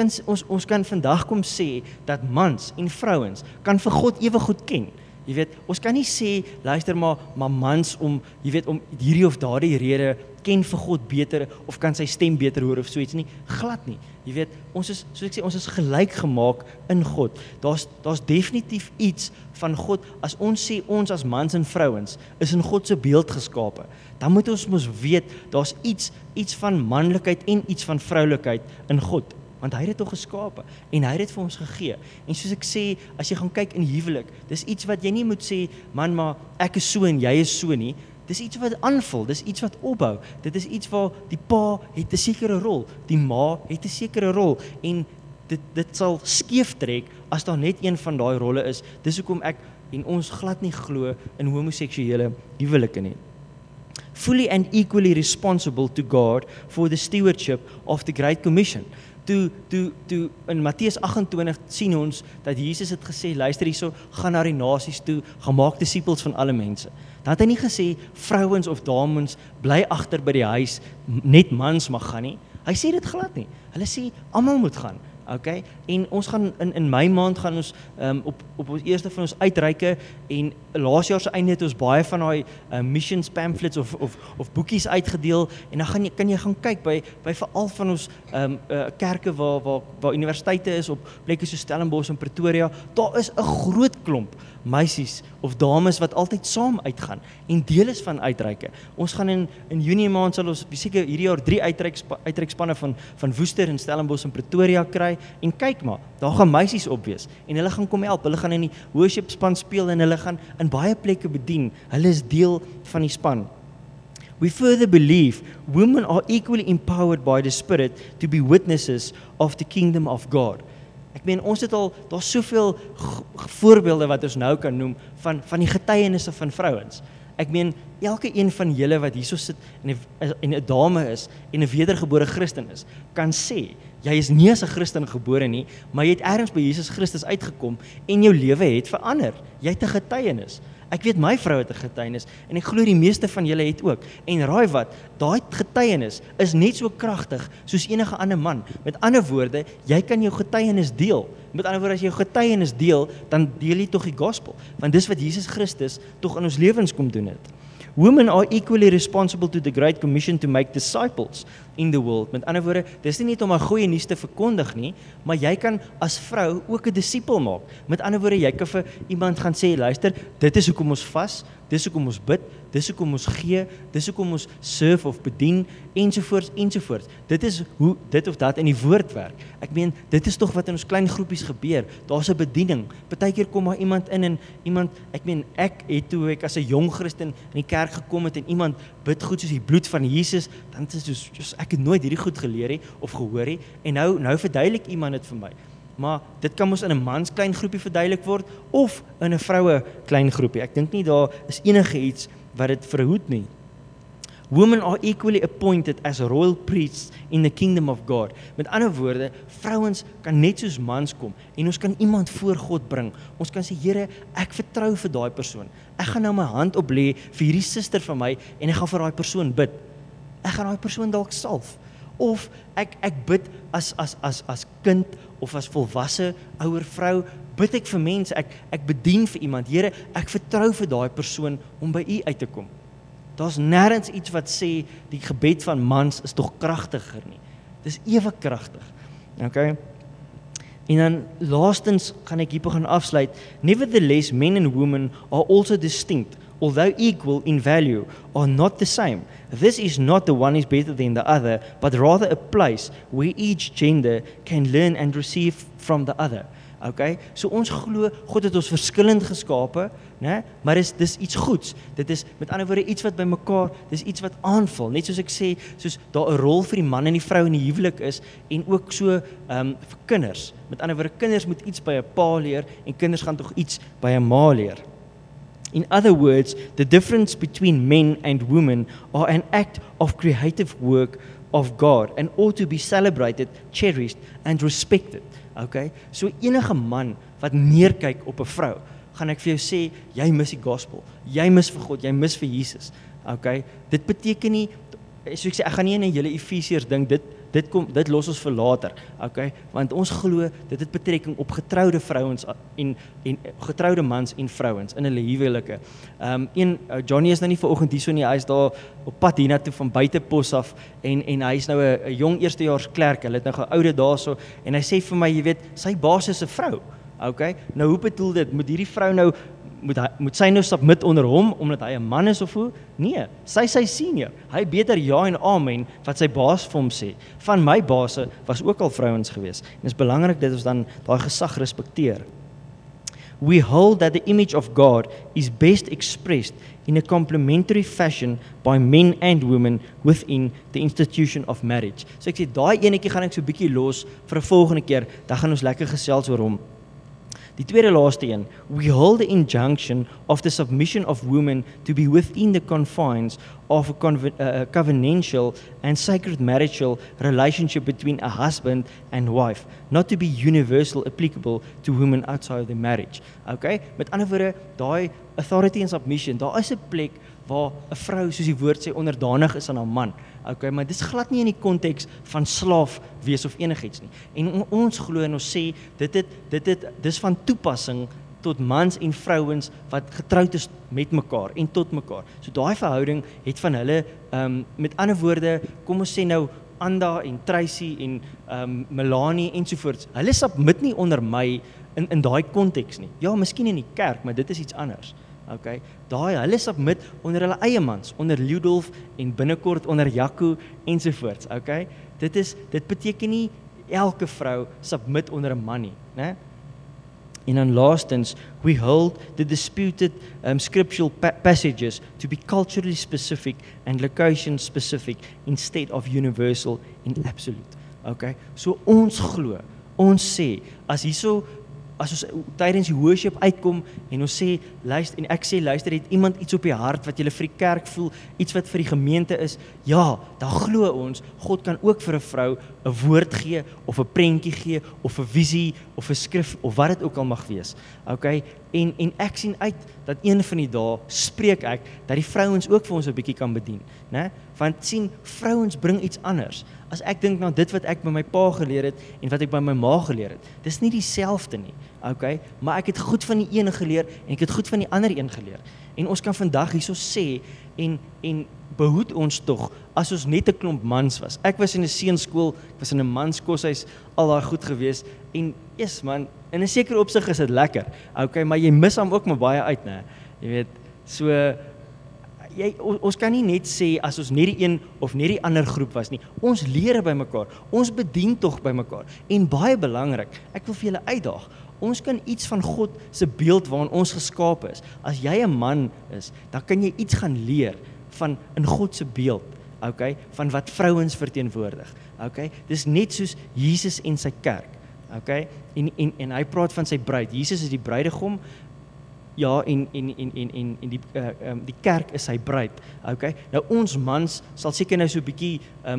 ons kan vandag kom sê, dat mans en vrouens kan vir God ewe goed ken. Jy weet, ons kan nie sê, luister maar mans om hierdie of daardie rede ken vir God beter, of kan sy stem beter hoor of so iets nie, glad nie. Jy weet, ons is, soos ek sê, ons is gelyk gemaak in God. Daar's definitief iets van God, as ons sê, ons as mans en vrouens, is in God se beeld geskape, dan moet ons mos weet, daar's iets van manlikheid en iets van vroulikheid in God, want hy het dit tog geskape, en hy het dit vir ons gegee. En soos ek sê, as jy gaan kyk in huwelik, dis iets wat jy nie moet sê, man, maar ek is so en jy is so nie. Dis iets wat aanvul, dis iets wat opbou. Dit is iets waar die pa het 'n sekere rol, die ma het 'n sekere rol, en dit sal skeef trek as daar net een van daai rolle is. Dis hoekom ek en ons glad nie glo in homoseksuele huwelike nie. Fully and equally responsible to God for the stewardship of the Great Commission. Toe in Matteus 28 sien ons dat Jesus het gesê, luister hierso, gaan na die nasies toe, gaan maak disippels van alle mense. Dan het hy nie gesê, vrouens of dames bly agter by die huis, net mans mag gaan nie. Hy sê dit glad nie. Hulle sê, almal moet gaan. Okay? En ons gaan in Mei maand gaan ons op ons eerste van ons uitreike, en laas jaar se einde het ons baie van daai missions pamphlets of boekies uitgedeel, en dan kan jy gaan kyk by veral van ons kerke waar universiteite is, op plekke so Stellenbosch en Pretoria. Daar is 'n groot klomp meisies of dames wat altyd saam uitgaan en deel is van uitreike. Ons gaan in Junie maand sal ons seker hierdie jaar 3 uitreikspanne van Woester en Stellenbosch en Pretoria kry, en kyk maar, daar gaan meisies op wees en hulle gaan kom help. Hulle gaan in die worship span speel en hulle gaan in baie plekke bedien. Hulle is deel van die span. We further believe women are equally empowered by the Spirit to be witnesses of the kingdom of God. Ek meen, ons het al, daar's soveel voorbeelde wat ons nou kan noem van die getuienisse van vrouens. Ek meen, elke een van julle wat hierso sit en 'n dame is en 'n wedergebore Christen is, kan sê, jy is nie as 'n Christen gebore nie, maar jy het ergens by Jesus Christus uitgekom en jou lewe het verander. Jy het 'n getuienis. Ek weet my vrou het 'n getuienis en ek glo die meeste van julle het ook. En raai wat, daai getuienis is net so kragtig soos enige ander man. Met ander woorde, jy kan jou getuienis deel. Met ander woorde, as jy jou getuienis deel, dan deel jy tog die gospel, want dis wat Jesus Christus tog in ons lewens kom doen het. Women are equally responsible to the Great Commission to make disciples in the world. Met ander woorde, dis nie net om 'n goeie nuus te verkondig nie, maar jy kan as vrou ook 'n disipel maak. Met ander woorde, jy kan vir iemand gaan sê, luister, dit is hoekom ons vas, dis hoekom ons bid, dis hoekom ons gee, dis hoekom ons serve of bedien, ensovoorts, ensovoorts. Dit is hoe dit of dat in die woord werk. Ek meen, dit is tog wat in ons klein groepies gebeur. Daar's 'n bediening. Partykeer kom maar iemand in en iemand, ek het toe ek as 'n jong Christen in die kerk gekom het en iemand bid goed soos die bloed van Jesus, dan is dit soos ek het nooit hierdie goed geleer het of gehoor het en nou verduidelik iemand dit vir my. Maar dit kan mos in 'n mans klein groepie verduidelik word of in 'n vroue klein groepie. Ek dink nie daar is enige iets wat dit verhoed nie. Women are equally appointed as royal priests in the kingdom of God. Met ander woorde, vrouens kan net soos mans kom en ons kan iemand voor God bring. Ons kan sê, Here, ek vertrou vir daai persoon. Ek gaan nou my hand op lê vir hierdie suster van my en ek gaan vir daai persoon bid. Ek gaan daai persoon dalk salf. Of ek bid as kind of as volwasse ouer vrou, bid ek vir mense, ek bedien vir iemand. Here, ek vertrou vir daai persoon om by U uit te kom. Daar's nêrens iets wat sê die gebed van mans is tog kragtiger nie. Dis ewe kragtig. Okay? En dan laastens gaan ek hierop gaan afsluit. Nevertheless, men and women are also distinct, although equal in value, are not the same. This is not the one is better than the other, but rather a place where each gender can learn and receive from the other. Okay? So ons glo God het ons verskillend geskape, né? Maar dis iets goeds. Dit is met ander woorde iets wat by mekaar, dis iets wat aanvul. Net soos ek sê, soos daar 'n rol vir die man en die vrou in die huwelik is en ook so vir kinders. Met ander woorde, kinders moet iets by 'n pa leer en kinders gaan tog iets by 'n ma leer. In other words, the difference between men and women are an act of creative work of God and ought to be celebrated, cherished and respected. Okay? So enige man wat neerkyk op 'n vrou, gaan ek vir jou sê, jy mis die gospel. Jy mis vir God, jy mis vir Jesus. Okay? Dit beteken nie, so ek sê, ek gaan nie in 'n hele Efesiërs ding, dit los ons vir later. Okay? Want ons glo dit het betrekking op getroude vrouens en getroude mans en vrouens in hulle huwelike. Johnny is nou nie vanoggend hierso nie, hy is daar op pad hiernatoe van buitepos af en hy is nou 'n jong eerstejaars klerk. Hulle het nou geoude daarso en hy sê vir my, jy weet, sy baas is 'n vrou. Okay? Nou hoe bedoel dit? Moet hierdie vrou nou moet sy nou submit onder hom omdat hy 'n man is of hoe? Nee, sy senior. Hy beter ja en amen wat sy baas vir hom sê. Van my baase was ook al vrouens gewees. En dit is belangrik dat ons dan daai gesag respekteer. We hold that the image of God is best expressed in a complementary fashion by men and women within the institution of marriage. So ek sê daai enetjie gaan ek so 'n bietjie los vir 'n volgende keer, dan gaan ons lekker gesels oor hom. Die tweede laaste een, we hold the injunction of the submission of women to be within the confines of a covenantal and sacred marital relationship between a husband and wife, not to be universal applicable to women outside the marriage. Okay? Met ander woorde, daai authority and submission, daar is 'n plek waar 'n vrou, soos die woord sê, onderdanig is aan haar man. Okay, maar dis glad nie in die konteks van slaaf wees of enigiets nie. En ons glo en ons sê dis van toepassing tot mans en vrouens wat getroud is met mekaar en tot mekaar. So daai verhouding het van hulle met ander woorde, kom ons sê nou Anda en Tracy en Melanie ensovoorts. Hulle submit nie onder my in daai konteks nie. Ja, miskien in die kerk, maar dit is iets anders. Okay, hulle submit onder hulle eie mans, onder Ludolf en binnekort onder Jaco ensovoorts. Okay, dit beteken nie elke vrou submit onder 'n man nie, né? En dan laastens, we hold the disputed scriptural passages to be culturally specific and location specific instead of universal and absolute. Okay, so ons glo, ons sê as hierso as ons tydens die worship uitkom en ons sê, luister, en ek sê, luister, het iemand iets op die hart wat julle vir die kerk voel, iets wat vir die gemeente is, ja, dan glo ons, God kan ook vir 'n vrou 'n woord gee, of 'n prentjie gee, of 'n visie, of 'n skrif, of wat dit ook al mag wees. Okay? En ek sien uit, dat een van die dae, spreek ek, dat die vrouens ook vir ons 'n bietjie kan bedien, né? Want sien, vrouens bring iets anders. As ek dink na dit wat ek by my pa geleer het, en wat ek by my ma geleer het, dis nie dieselfde nie, okay? Maar ek het goed van die een geleer, en ek het goed van die ander een geleer. En ons kan vandag hierso sê, en behoed ons tog, as ons net 'n klomp mans was. Ek was in 'n seunskool, ek was in 'n manskoshuis, al daai goed gewees, en yes man, in 'n sekere opsig is dit lekker, okay, maar jy mis hom ook maar baie uit, né? Jy weet, so, ons kan nie net sê, as ons net die een of net die ander groep was nie, ons leer by mekaar, ons bedien tog by mekaar, en baie belangrik, ek wil vir julle uitdaag, ons kan iets van God se beeld waarin ons geskape is. As jy 'n man is, dan kan jy iets gaan leer van in God se beeld, okay, van wat vrouens verteenwoordig, okay? Dis net soos Jesus en sy kerk, okay? En hy praat van sy bruid. Jesus is die bruidegom, ja, en die kerk is sy bruid, okay? Nou ons mans sal seker nou so 'n bietjie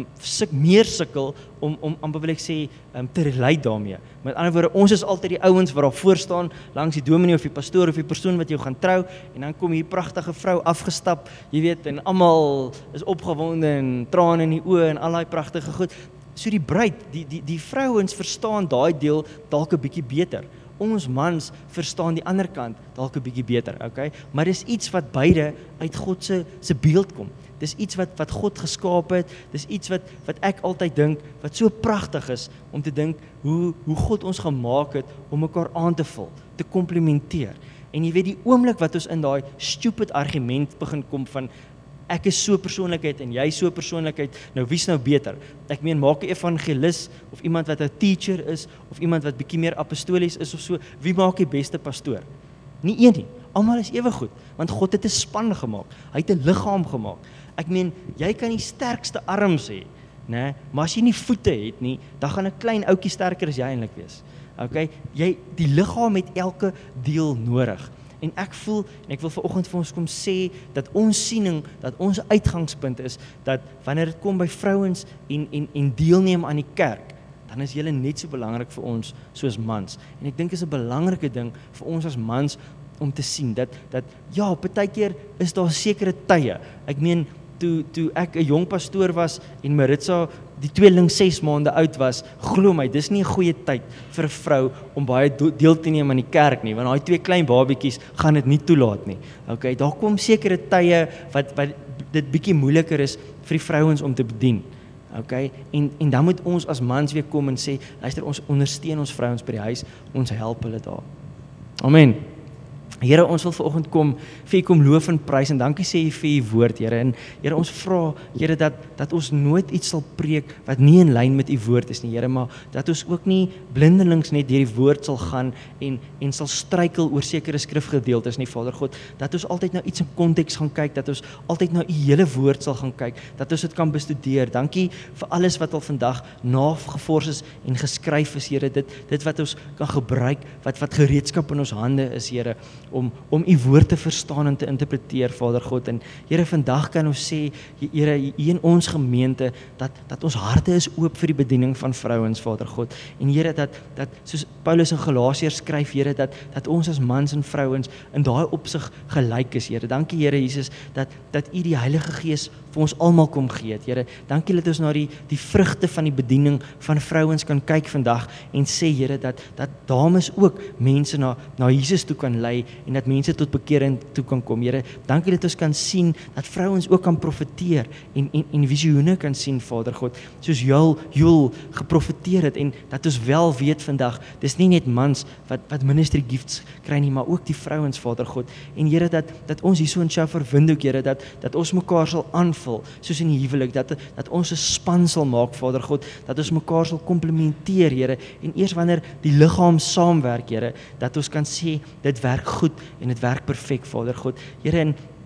meer sukkel om amper wil ek sê te relate daarmee. Met ander woorde, ons is altyd die ouens wat daar voor staan langs die dominee of die pastoor of die persoon wat jou gaan trou, en dan kom hier pragtige vrou afgestap, jy weet, en almal is opgewonde en trane in die oë en al daai pragtige goed. So die bruid, die vrouens verstaan daai deel dalk 'n bietjie beter. Ons mans verstaan die ander kant dalk 'n bietjie beter, okay? Maar dis iets wat beide uit God se beeld kom. Dis iets wat God geskaap het, dis iets wat ek altyd dink, wat so pragtig is, om te dink, hoe God ons gemaak het, om mekaar aan te vul, te komplementeer. En jy weet, die oomblik wat ons in daai stupid argument begin kom van, ek is so persoonlikheid en jy so persoonlikheid, nou wie's nou beter? Ek meen, maak 'n evangelis, of iemand wat 'n teacher is, of iemand wat bietjie meer apostolies is of so, wie maak die beste pastoor? Nie een nie, almal is ewe goed, want God het 'n span gemaak, hy het 'n liggaam gemaak. Ek meen, jy kan die sterkste arms hê, né? Maar as jy nie voete het nie, dan gaan 'n klein ouetjie sterker as jy eintlik wees. Okay? Die liggaam het elke deel nodig. En ek voel, en ek wil vanoggend vir ons kom sê, dat ons siening, dat ons uitgangspunt is, dat wanneer dit kom by vrouens en deelneem aan die kerk, dan is julle net so belangrik vir ons soos mans. En ek dink is 'n belangrike ding vir ons as mans om te sien, dat ja, partykeer is daar sekere tye. Ek meen, toe ek 'n jong pastoor was en Maritza die tweeling 6 maande oud was, glo my, dis nie 'n goeie tyd vir 'n vrou om baie deel te neem aan die kerk nie, want daai 2 klein babietjies gaan dit nie toelaat nie. Okay, daar kom sekere tye wat dit bietjie moeiliker is vir die vrouens om te bedien. Okay, en dan moet ons as mans weer kom en sê, luister, ons ondersteun ons vrouens by die huis, ons help hulle daar. Amen. Here, ons wil vanoggend kom, vir U kom loof en prys, en dankie sê U vir U woord, Here, en Here, ons vra, Here, dat ons nooit iets sal preek, wat nie in lyn met U woord is nie, Here, maar dat ons ook nie blindelings net deur die woord sal gaan, en sal struikel oor sekere skrifgedeeltes nie, Vader God, dat ons altyd na iets in konteks gaan kyk, dat ons altyd na U hele woord sal gaan kyk, dat ons dit kan bestudeer. Dankie vir alles wat al vandag nagevors is en geskryf is, Here, dit wat ons kan gebruik, wat gereedskap in ons hande is, Here, om U woord te verstaan en te interpreteer, Vader God. En Here, vandag kan ons sê, Here, hier in ons gemeente, dat ons harte is oop vir die bediening van vrouens, Vader God. En Here, dat soos Paulus in Galasiërs skryf, Here, dat ons as mans en vrouens in daai opsig gelyk is, Here. Dankie, Here Jesus, dat U die Heilige Gees vir ons almal kom gee het, Here. Dankie dat ons na die vrugte van die bediening van vrouens kan kyk vandag en sê, Here, dat dames ook mense na Jesus toe kan lei en dat mense tot bekering toe kan kom. Here, dankie dat ons kan sien dat vrouens ook kan profeteer en visioene kan sien, Vader God, soos Joel geprofeteer het, en dat ons wel weet vandag, dis nie net mans wat ministry gifts kry nie, maar ook die vrouens, Vader God. En Here, dat ons hier so in Shofar Windhoek, Here, dat ons mekaar sal aanvul, soos in die huwelik, dat ons 'n span sal maak, Vader God, dat ons mekaar sal komplementeer, Here, en eers wanneer die liggaam saamwerk, Here, dat ons kan sê, dit werk goed en dit werk perfek, Vader God. Here,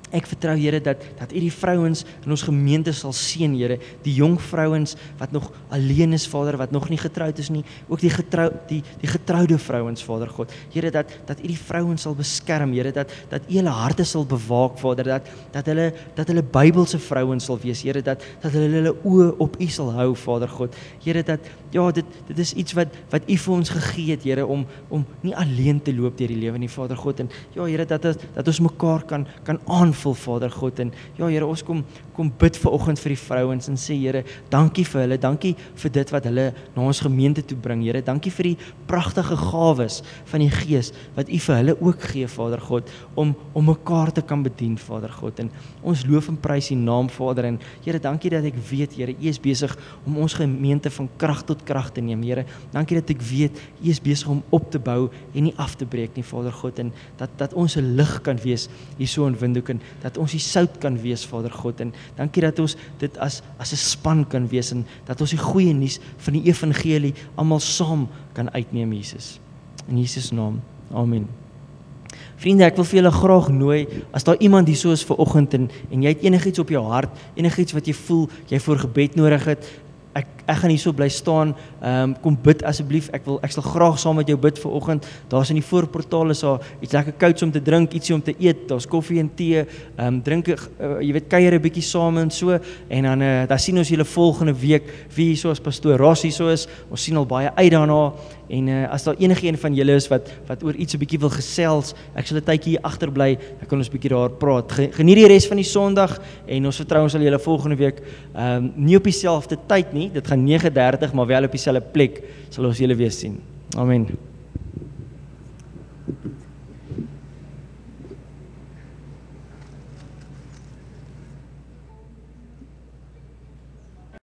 Ek vertrou, Here, dat U die vrouens in ons gemeente sal seën, Here, die jong vrouens wat nog alleen is, Vader, wat nog nie getroud is nie, ook die getroude vrouens, Vader God. Here, dat U die vrouens sal beskerm, Here, dat U hulle harte sal bewaak, Vader, dat hulle Bybelse vrouens sal wees, Here, dat hulle oë op U sal hou, Vader God. Here, dat dit is iets wat U vir ons gegee het, Here, om nie alleen te loop deur die lewe nie, Vader God, en Here, dat ons mekaar kan aanvul, Vader God, en Here, ons kom bid vanoggend vir die vrouens en sê, Here, dankie vir hulle, dankie vir dit wat hulle na ons gemeente toe bring, Here, dankie vir die pragtige gawes van die Gees wat U vir hulle ook gee, Vader God, om mekaar te kan bedien, Vader God, en ons loof en prys U naam, Vader, en Here, dankie dat ek weet, Here, U is besig om ons gemeente van krag tot krag te neem, Here, dankie dat ek weet, U is besig om op te bou en nie af te breek nie, Vader God, en dat ons 'n lig kan wees hier so in Windhoek, en dat ons die sout kan wees, Vader God, en dankie dat ons dit as 'n span kan wees, en dat ons die goeie nuus van die evangelie almal saam kan uitneem, Jesus. In Jesus naam, amen. Vriende, ek wil vir julle graag nooi, as daar iemand hier so is vanoggend en jy het enigiets op jou hart, enigiets wat jy voel, jy voor gebed nodig het, ek gaan hier so bly staan, kom bid asseblief, ek sal graag saam met jou bid vanoggend. Daar's in die voorportaal is daar iets lekker kouds om te drink, ietsie om te eet, daar's koffie en tee, drink, jy weet, kuier 'n bietjie saam en so, en dan sien ons julle volgende week, wie hier so as pastoor Ross hier so is, ons sien al baie uit daarna, en as daar enige een van julle is wat oor iets 'n bietjie wil gesels, ek sal 'n tydjie hier agterbly, dan kan ons 'n bietjie daar praat. Geniet die res van die Sondag, en ons vertrou ons sal julle volgende week, nie op dieselfde tyd nie, dit gaan 9:30, maar wel op dieselfde plek, sal ons julle weer sien. Amen.